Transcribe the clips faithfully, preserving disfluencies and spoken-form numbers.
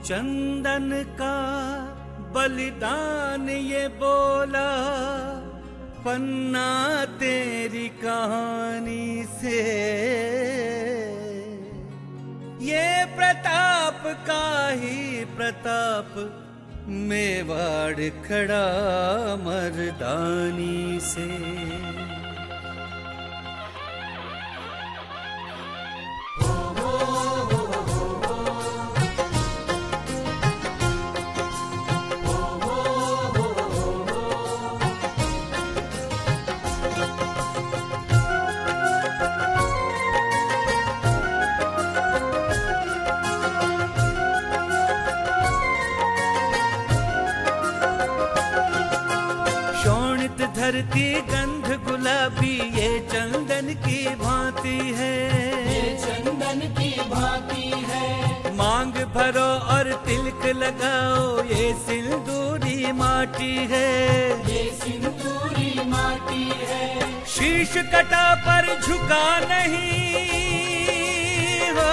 चंदन का बलिदान ये बोला पन्ना तेरी कहानी से, ये प्रताप का ही प्रताप मेवाड़ खड़ा मर्दानी से। धरती गंध गुलाबी ये चंदन की भांति है, ये चंदन की भांति है। मांग भरो और तिलक लगाओ ये सिंदूरी माटी है, ये सिंदूरी माटी है। शीश कटा पर झुका नहीं हो,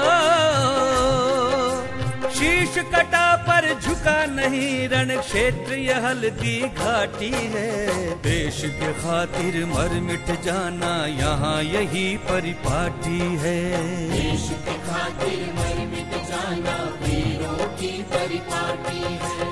शीश कटा पर झुका नहीं, रण क्षेत्र यह हल्दी घाटी है। देश के खातिर मर मिट जाना यहाँ यही परिपाटी है, देश के खातिर मर मिट जाना वीरों की परिपाटी है।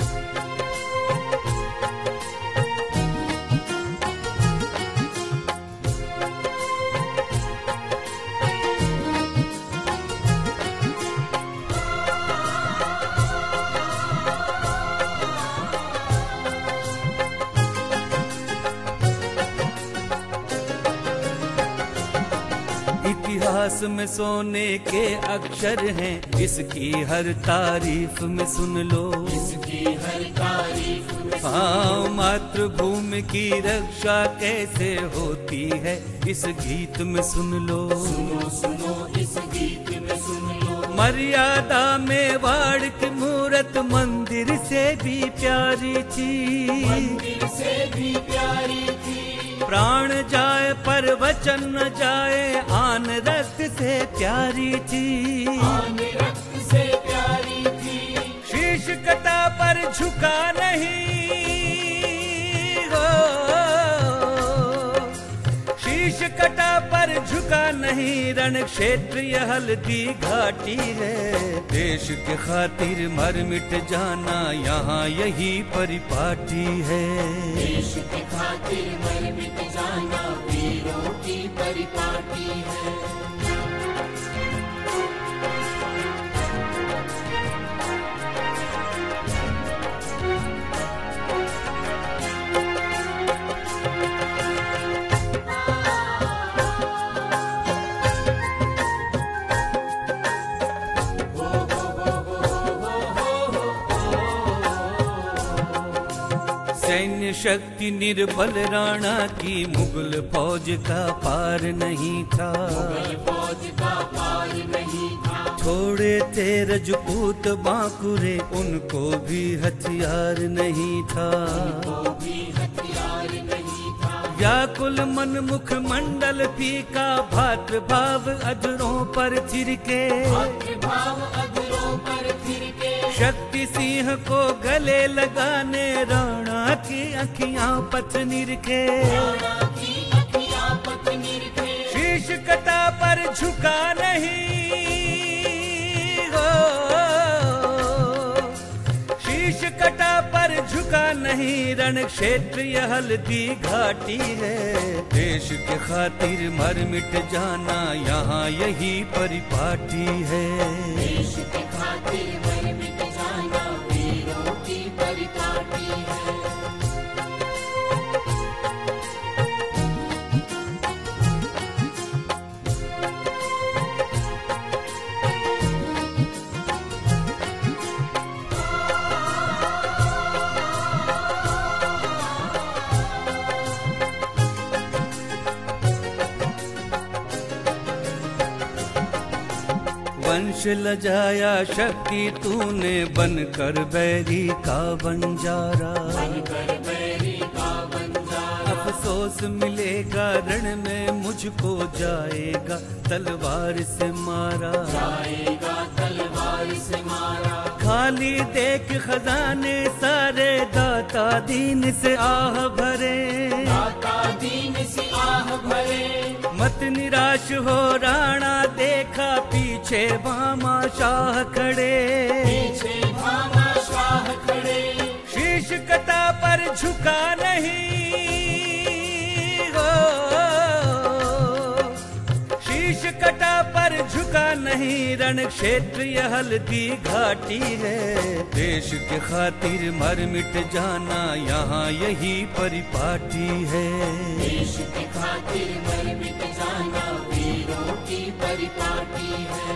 इतिहास में सोने के अक्षर हैं, इसकी हर तारीफ में सुन लो, इसकी हर तारीफ में। हाँ, मातृभूमि की रक्षा कैसे होती है इस गीत में सुन लो, सुनो सुनो इस गीत में सुन लो। मर्यादा मेवाड़ की मूरत मंदिर से भी प्यारी थी, मंदिर से भी प्यारी थी। प्राण जाए पर वचन न जाए, आन रक्त से प्यारी थी, आन रक्त से प्यारी थी। शीश कटा पर झुका नहीं हो, शीश कटा पर झुका नहीं, रण क्षेत्र यह हल्दी घाटी है। देश के खातिर मर मिट जाना यहाँ यही परिपाटी है, देश के खातिर मर मिट जाना वीरों की परिपाटी है। सैन्य शक्ति निर्बल राणा की मुगल फौज का पार नहीं था, मुगल फौज का पार नहीं था। छोड़े थे रजपूत बांकुरे उनको भी हथियार नहीं था, उनको भी हथियार नहीं था। व्याकुल मन मुख मंडल फीका, भातृ भाव अधरों पर थिरके, भातृ भाव अधरों पर थिरके। शक्ति सिंह को गले लगाने राणा की अखियां पथनीर के, राणा की अखियां पथनीर के। शीश कटा पर झुका नहीं हो, शीश कटा पर झुका नहीं, रण क्षेत्र यह हल्दी घाटी है। देश के खातिर मर मिट जाना यहाँ यही परिपाटी है, देश के खातिर मर मिट जाना वीरों की परिपाटी है। वंश लजाया शक्ति तूने बनकर बैरी का बंजारा, बनकर बैरी का बंजारा। अफसोस मिलेगा रण में मुझको जाएगा तलवार से मारा, जाएगा तलवार से मारा। वाली देख खजाने सारे, दाता दीन से आह भरे, दाता दीन से आह भरे। मत निराश हो राणा, देखा पीछे भामा शाह खड़े, पीछे भामा शाह खड़े। शीश कटा पर झुका नहीं हो, शीश कटा पर झुका नहीं, रण क्षेत्र यह हल्दी घाटी है। देश के खातिर मर मिट जाना यहाँ यही परिपाटी है। देश के खातिर मर मिट जाना वीरों की परिपाटी है।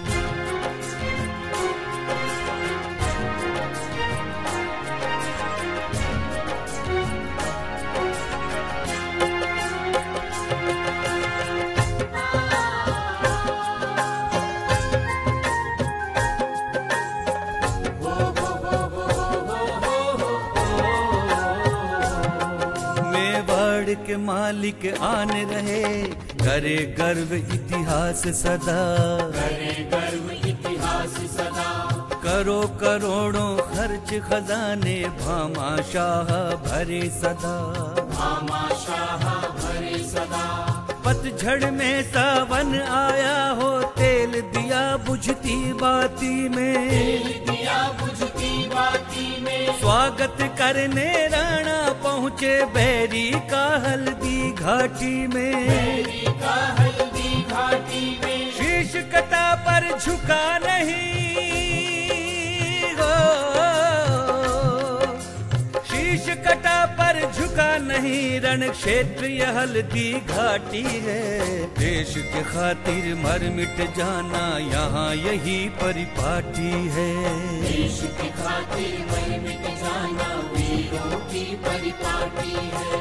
के मालिक आन रहे, करे गर्व इतिहास सदा, करे गर्व इतिहास सदा। करो करोड़ों खर्च खजाने, भामा शाह भरे सदा, भामा शाह भरे सदा। पतझड़ में सावन आया हो, तेल दिया बुझती बाती में, तेल दिया बुझती बाती में। स्वागत करने राणा पहुँचे बैरी का हल्दी घाटी में, बैरी का हल्दी घाटी में। शीश कटा पर झुका नहीं हो, शीश कटा पर झुका नहीं, रण क्षेत्र यह हल्दी घाटी है। देश के खातिर मर मिट जाना यहाँ यही परिपाटी है। देश के खातिर मर मिट जाना वीरों की परिपाटी है।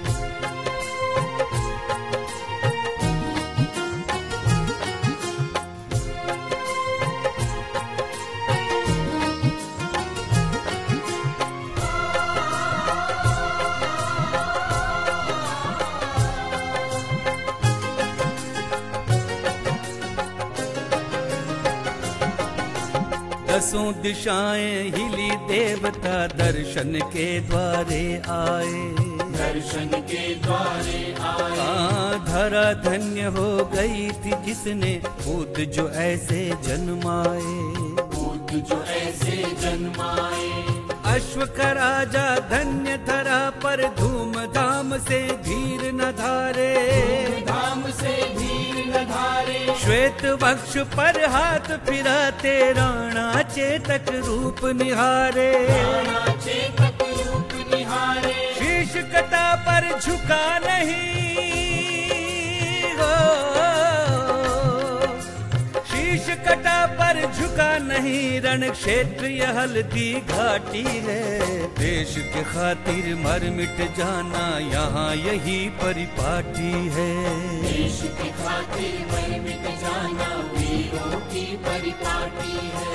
दसों दिशाएं हिली, देवता दर्शन के द्वारे आए, दर्शन के द्वारे आए। हाँ, धरा धन्य हो गई थी जिसने पूत जो ऐसे जन्माए, पूत जो ऐसे जन्माए। अश्व का राजा धन्य धरा पर, धूमधाम से धीर न धारे, धाम से धीर न धारे। श्वेत वक्ष पर हाथ फिराते, राणा चेतक रूप निहारे, राणा चेतक रूप निहारे। शीश कटा पर झुका नहीं हो, शीश कटा पर झुका नहीं, रण क्षेत्र यह हल्दी घाटी है। देश के खातिर मर मिट जाना यहाँ यही परिपाटी है। देश के खातिर मर मिट जाना वीरों की परिपाटी है।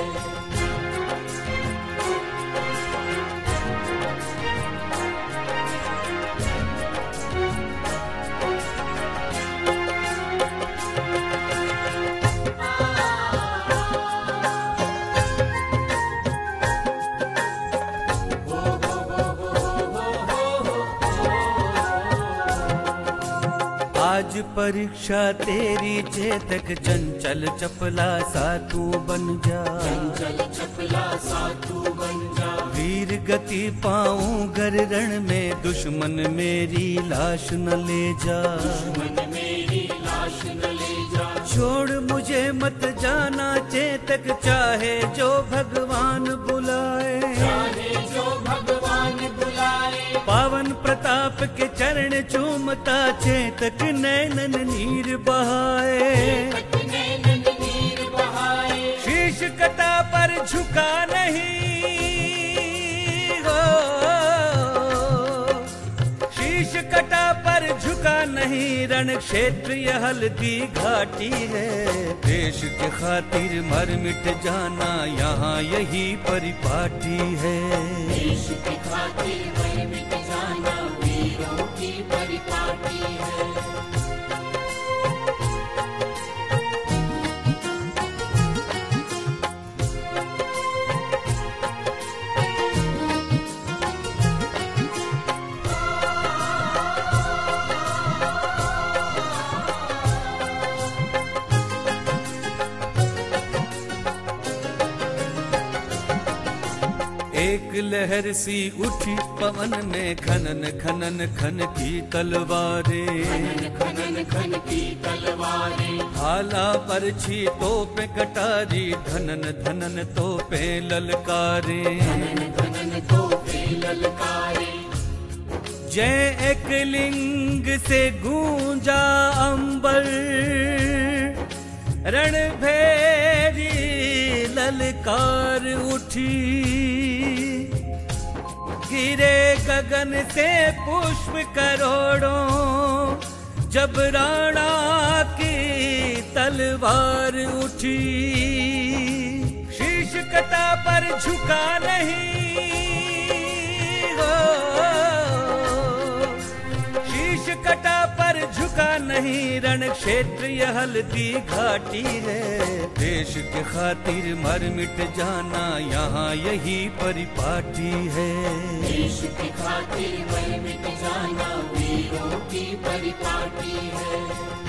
आज परीक्षा तेरी चेतक, चंचल चपला सा तू बन जा, चंचल चपला सा तू बन जा। वीर गति पाऊं गर रण में, दुश्मन मेरी लाश न ले जा, दुश्मन मेरी लाश न ले जा। छोड़ मुझे मत जाना चेतक, चाहे जो भगवान बुलाए, चाहे जो भगवान बुलाए। पावन प्रताप के चरण चूमता, चेतक नैनन नीर बहाए, नैनन नीर बहाए। शीश कटा पर झुका नहीं हो, शीश कटा पर झुका नहीं, रण क्षेत्र यह हल्दी घाटी है। देश के खातिर मर मिट जाना यहाँ यही परिपाटी है। देश के खातिर मर मिट जाना वीरों की परिपाटी है। एक लहर सी उठी पवन में खनन खनन खन की तलवारें, खनन खन की तलवारें, भाला बरछी तोपे कटारी, धनन धनन तोपे ललकारे, धनन तोपे ललकारे। जय एक लिंग से गूंजा अंबर, रणभेरी ललकार उठी, गिरे गगन से पुष्प करोड़ों, जब राणा की तलवार उठी। शीश कटा पर झुका नहीं हो, शीश कटा पर झुका नहीं, रण क्षेत्र यह हल्दी घाटी है। देश के खातिर मर मिट जाना यहाँ यही परिपाटी है। देश के खातिर मर मिट जाना वीरों की परिपाटी है।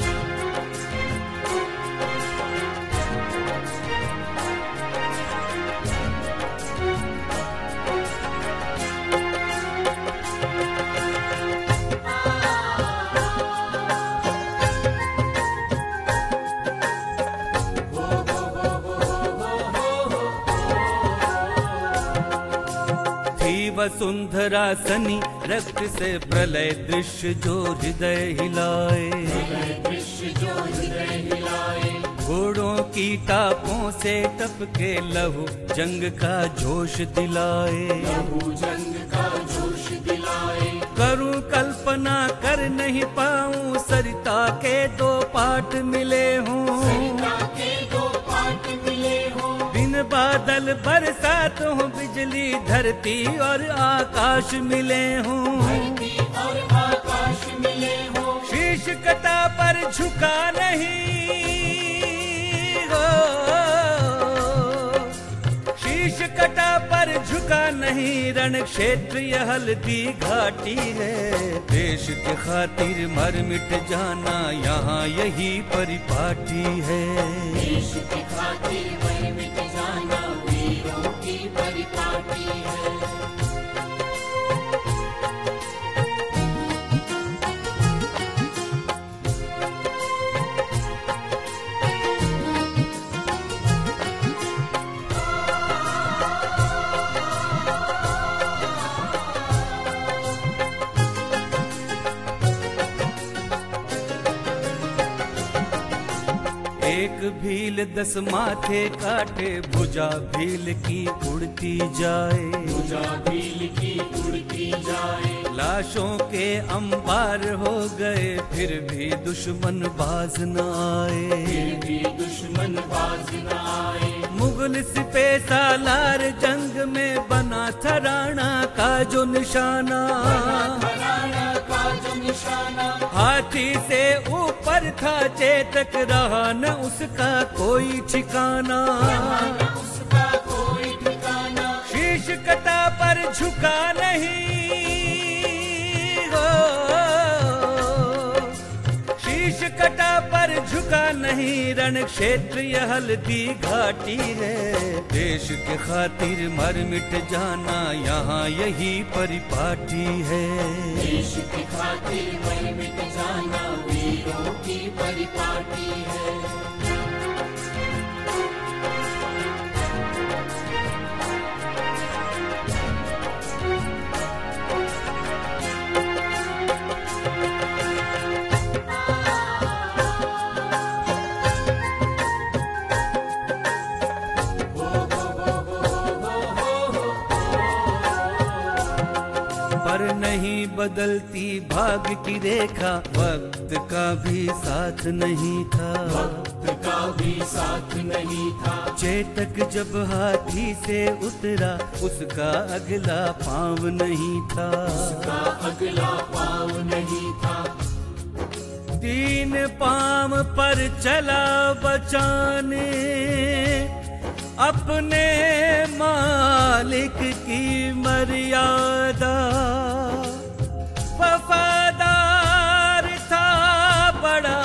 वसुंधरा सनी रक्त से प्रलय दृश्य जो हृदय हिलाए, दृश्य जो हृदय हिलाए। घोड़ों की टापों से टपके लहू जंग का जोश दिलाए, लहू जंग का जोश दिलाए। करूं कल्पना कर नहीं पाऊं, सरिता के दो पाठ मिले हों, सरिता के दो पाठ मिले हों। बिन बादल बरसात हो, बिजली धरती और आकाश मिले हों, धरती और आकाश मिले हों। शीश कटा पर झुका नहीं हो, शीश कटा पर झुका नहीं, रण क्षेत्र यह हल्दी घाटी है। देश के खातिर मर मिट जाना यहाँ यही परिपाटी है। देश के खातिर मर मिट जाना वीरों की परिपाटी है। एक भील दस माथे काटे, भुजा भील की उड़ती जाए, भुजा भील की उड़ती जाए। लाशों के अंबार हो गए, फिर भी दुश्मन बाज न आए, फिर भी दुश्मन बाज न आए। मुगल सिपे सालार जंग में बना था राणा का जो निशाना, राणा का जो निशाना। हाथी से ऊपर था चेतक, रहा न उसका कोई ठिकाना, उसका कोई ठिकाना। शीश कटा पर झुका नहीं हो, शीश कटा पर झुका नहीं, रण क्षेत्र यह हल्दी घाटी है। देश के खातिर मर मिट जाना यहाँ यही परिपाटी है। देश के खातिर मर मिट जाना वीरों की परिपाटी है। पर नहीं बदलती भाग्य की रेखा, वक्त का भी साथ नहीं था, वक्त का भी साथ नहीं था। चेतक जब हाथी से उतरा, उसका अगला पाँव नहीं था, उसका अगला पाँव नहीं था। तीन पाँव पर चला बचाने अपने मालिक की मर्यादा, वफादार था बड़ा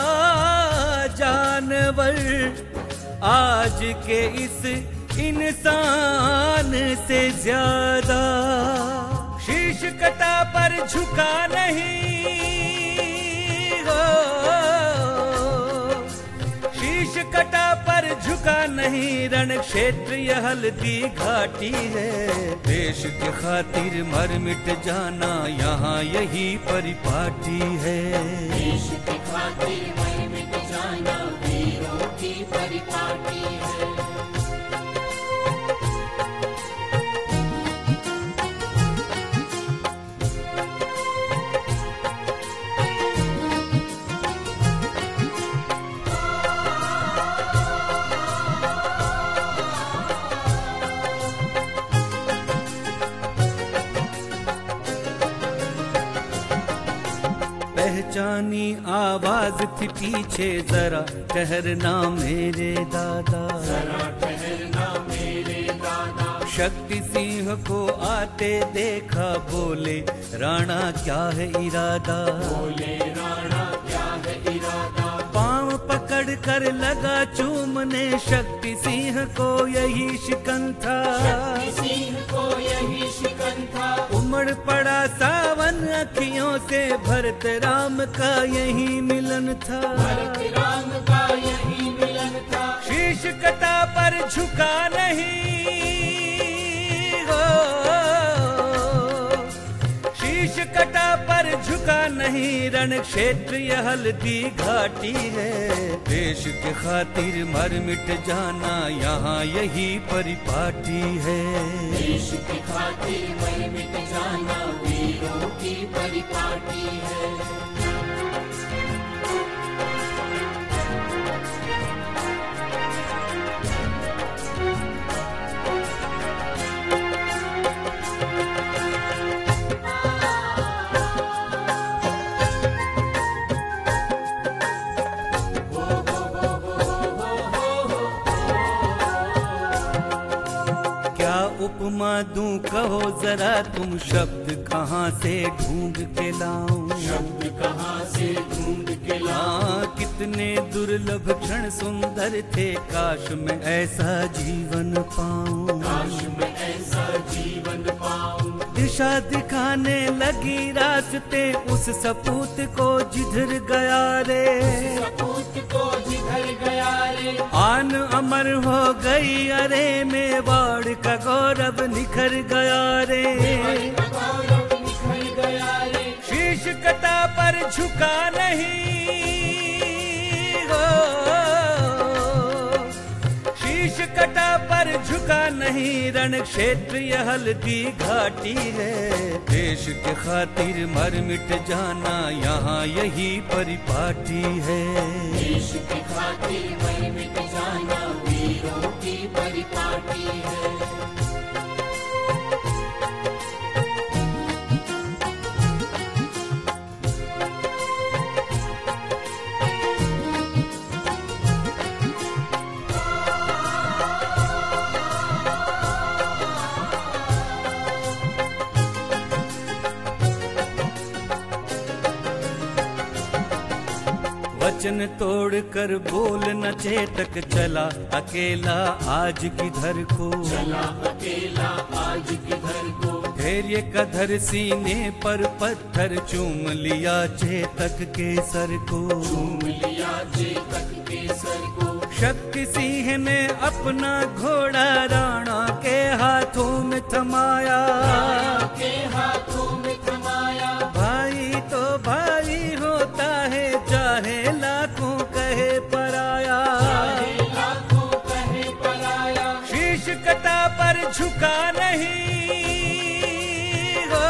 जानवर आज के इस इंसान जान से ज्यादा। शीश कटा पर झुका नहीं हो, शीश कटा पर झुका नहीं, रण क्षेत्र यह हल्दी घाटी है। देश के खातिर मर मिट जाना यहाँ यही परिपाटी है। देश के खातिर मर मिट जाना वीरों की परिपाटी है। पहचानी आवाज थी पीछे, जरा ठहरना मेरे दादा, जरा ठहरना मेरे दादा। शक्ति सिंह को आते देखा, बोले राणा क्या है इरादा, बोले राणा क्या है इरादा। पांव पकड़ कर लगा चूमने, शक्ति सिंह को यही शिकन था, शक्ति सिंह को यही शिकन था। उमड़ पड़ा सावन अखियों से, भरत राम का यही मिलन था, भरत राम का यही मिलन था। शीश कटा पर झुका नहीं हो, शीश कटा पर झुका नहीं, रण क्षेत्र यह हल्दी घाटी है। देश के खातिर मर मिट जाना यहाँ यही परिपाटी है। देश के खातिर मर मिट जाना वीरों की परिपाटी है। उपमा दूं कहो जरा तुम, शब्द कहाँ से ढूंढ के लाऊं, शब्द कहाँ से ढूंढ के लाऊं। हाँ कितने दुर्लभ क्षण सुंदर थे, काश मैं ऐसा जीवन पाऊं, काश मैं ऐसा जीवन पाऊं। दिशा दिखाने लगी रास्ते, उस सपूत को जिधर गया रे, सपूत को जिधर गया रे। आन अमर हो गई अरे मेवाड़ का गौरव निखर गया रे, गौरव निखर गया रे। शीश कटा पर झुका नहीं हो, शीश कटा पर झुका नहीं, रण क्षेत्र यह हल्दी घाटी है। देश के खातिर मर मिट जाना यहाँ यही परिपाटी है। देश के खातिर मर मिट जाना वीरों की परिपाटी है। वचन तोड़ कर बोल न चेतक, चला अकेला आज किधर को, चला अकेला आज किधर को। धैर्य का धर सीने पर पत्थर, चूम लिया चेतक के सर को, चूम लिया चेतक के सर को। शक्ति सिंह ने अपना घोड़ा राणा के हाथों में थमाया, राणा के हाथों में थमाया। भाई तो भाई होता है, चाहे लाखों कहे पराया, चाहे लाखों कहे पराया। शीश कटा पर झुका नहीं हो,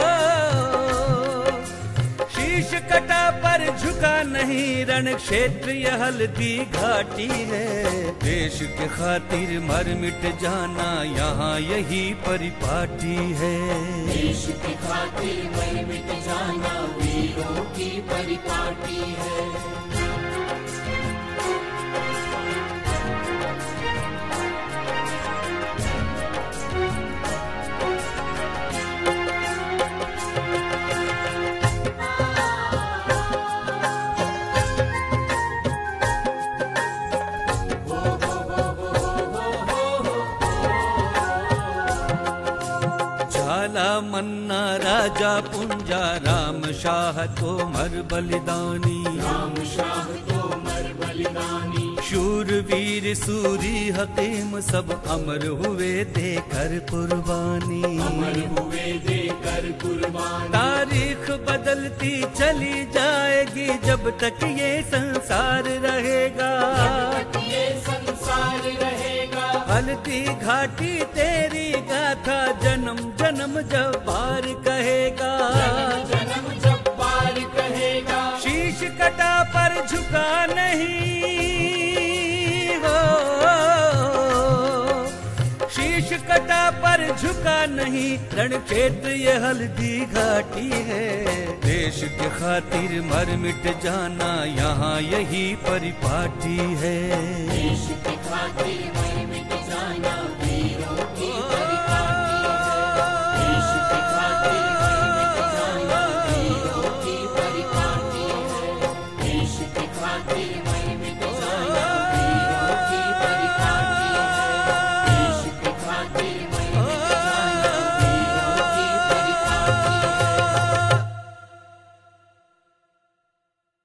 शीश कटा पर झुका नहीं, रण क्षेत्र यह हल्दी घाटी है। देश के खातिर मर मिट जाना यहाँ यही परिपाटी है। देश के खातिर मर मिट जाना वीरों की परिपाटी है। काला मन्ना राजा पुंजा, राम शाह तोमर बलिदानी, राम शाह तोमर बलिदानी। शूरवीर सूरी हकीम सब अमर हुए देकर कुर्बानी, अमर हुए देकर कुर्बानी। तारीख बदलती चली जाएगी जब तक ये संसार रहेगा, जब तक ये संसार रहेगा। हल्दी घाटी तेरी गाथा जन्म जन्म जब्बार कहेगा, जन्म जन्म जब्बार कहेगा। शीश कटा पर झुका नहीं हो, शीश कटा पर झुका नहीं, रण क्षेत्र ये हल्दी घाटी है। देश के खातिर मर मिट जाना यहाँ यही परिपाटी है। देश के खातिर मर मिट जाना